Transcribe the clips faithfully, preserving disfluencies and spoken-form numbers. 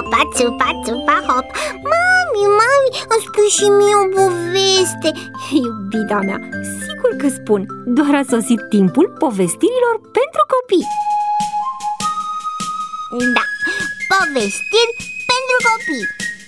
țupa, țupa, țupa, hop. Mami, mami, îmi spui și mie o poveste. Iubita mea, sigur că spun. Doar a sosit timpul povestirilor pentru copii. Da, povestiri pentru copii.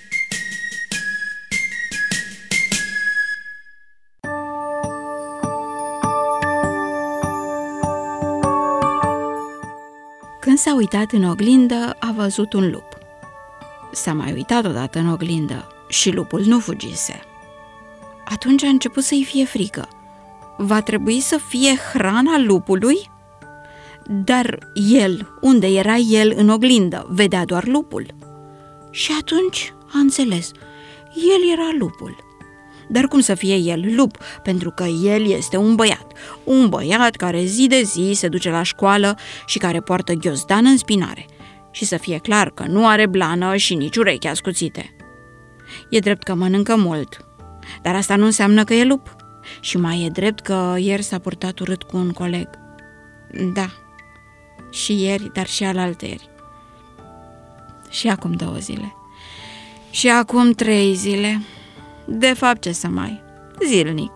Când s-a uitat în oglindă, a văzut un lup. S-a mai uitat odată în oglindă și lupul nu fugise. Atunci a început să-i fie frică. Va trebui să fie hrana lupului? Dar el, unde era el în oglindă, vedea doar lupul. Și atunci a înțeles, el era lupul. Dar cum să fie el lup? Pentru că el este un băiat. Un băiat care zi de zi se duce la școală și care poartă ghiozdan în spinare. Și să fie clar că nu are blană și nici urechi ascuțite. E drept că mănâncă mult, dar asta nu înseamnă că e lup. Și mai e drept că ieri s-a purtat urât cu un coleg. Da, și ieri, dar și alaltăieri. Și acum două zile. Și acum trei zile. De fapt, ce să mai? Zilnic.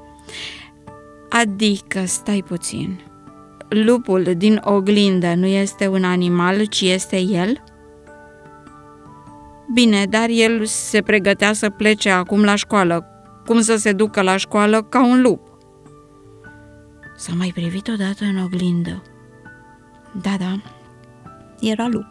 Adică, stai puțin, lupul din oglindă nu este un animal, ci este el? Bine, dar el se pregătea să plece acum la școală. Cum să se ducă la școală ca un lup? S-a mai privit odată în oglindă. Da, da, era lup.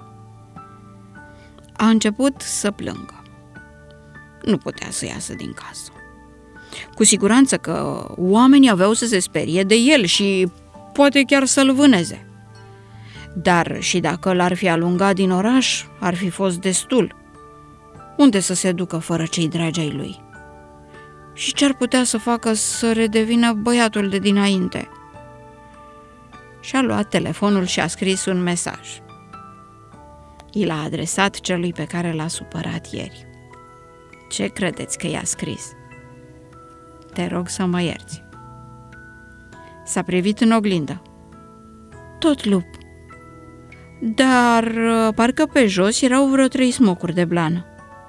A început să plângă. Nu putea să iasă din casă. Cu siguranță că oamenii aveau să se sperie de el și poate chiar să-l vâneze. Dar și dacă l-ar fi alungat din oraș, ar fi fost destul. Unde să se ducă fără cei dragi ai lui? Și ce-ar putea să facă să redevină băiatul de dinainte? Și-a luat telefonul și a scris un mesaj. I l-a adresat celui pe care l-a supărat ieri. Ce credeți că i-a scris? Te rog să mă ierți. S-a privit în oglindă. Tot lup. Dar parcă pe jos erau vreo trei smocuri de blană.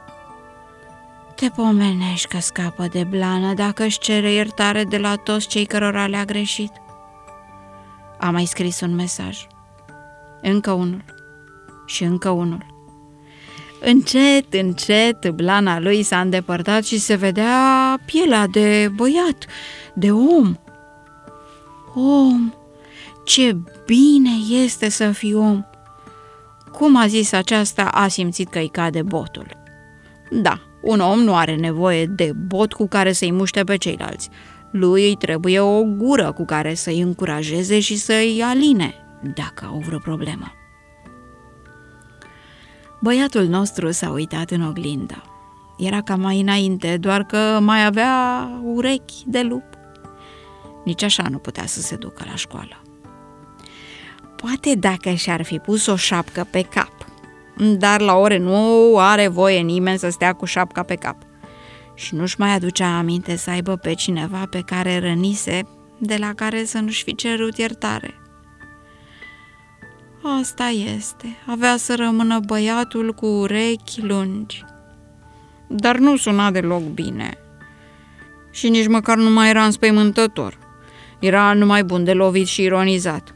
Te pomenești că scapă de blană dacă își cere iertare de la toți cei cărora le-a greșit. A mai scris un mesaj. Încă unul. Și încă unul. Încet, încet, blana lui s-a îndepărtat și se vedea pielea de băiat, de om. Om! Ce bine este să fii om! Cum a zis aceasta, a simțit că îi cade botul. Da, un om nu are nevoie de bot cu care să-i muște pe ceilalți. Lui îi trebuie o gură cu care să-i încurajeze și să-i aline, dacă au vreo problemă. Băiatul nostru s-a uitat în oglindă. Era ca mai înainte, doar că mai avea urechi de lup. Nici așa nu putea să se ducă la școală. Poate dacă și-ar fi pus o șapcă pe cap, dar la ore nu are voie nimeni să stea cu șapca pe cap. Și nu-și mai aducea aminte să aibă pe cineva pe care rănise, de la care să nu-și fi cerut iertare. Asta este, avea să rămână băiatul cu urechi lungi. Dar nu suna deloc bine. Și nici măcar nu mai era înspăimântător. Era numai bun de lovit și ironizat.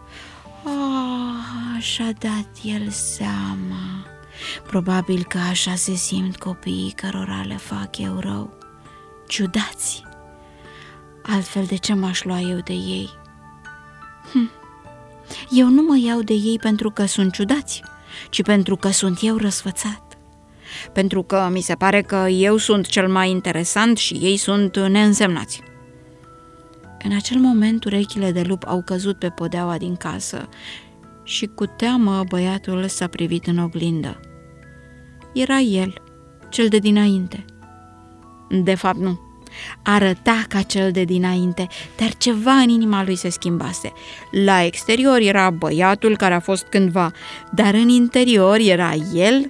Ah, și-a dat el seama. Probabil că așa se simt copiii cărora le fac eu rău. Ciudați! Altfel de ce m-aș lua eu de ei? Hm. Eu nu mă iau de ei pentru că sunt ciudați, ci pentru că sunt eu răsfățat. Pentru că mi se pare că eu sunt cel mai interesant și ei sunt neînsemnați. În acel moment, urechile de lup au căzut pe podeaua din casă și cu teamă băiatul s-a privit în oglindă. Era el, cel de dinainte. De fapt, nu. Arăta ca cel de dinainte, dar ceva în inima lui se schimbase. La exterior era băiatul care a fost cândva, dar în interior era el,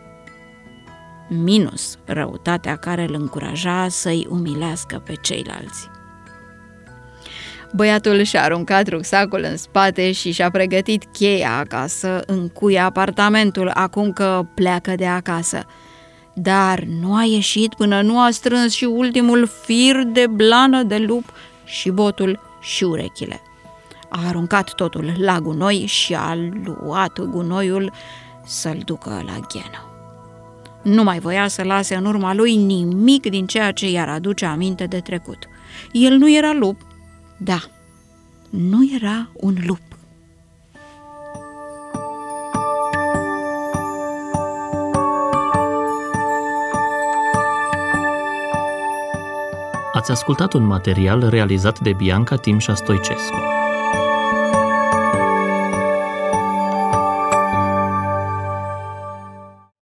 minus răutatea care îl încuraja să-i umilească pe ceilalți. Băiatul și-a aruncat rucsacul în spate și și-a pregătit cheia ca să încuie apartamentul acum că pleacă de acasă. Dar nu a ieșit până nu a strâns și ultimul fir de blană de lup și botul și urechile. A aruncat totul la gunoi și a luat gunoiul să-l ducă la ghenă. Nu mai voia să lase în urma lui nimic din ceea ce i-ar aduce aminte de trecut. El nu era lup, da, nu era un lup. Ați ascultat un material realizat de Bianca Timșa Stoicescu.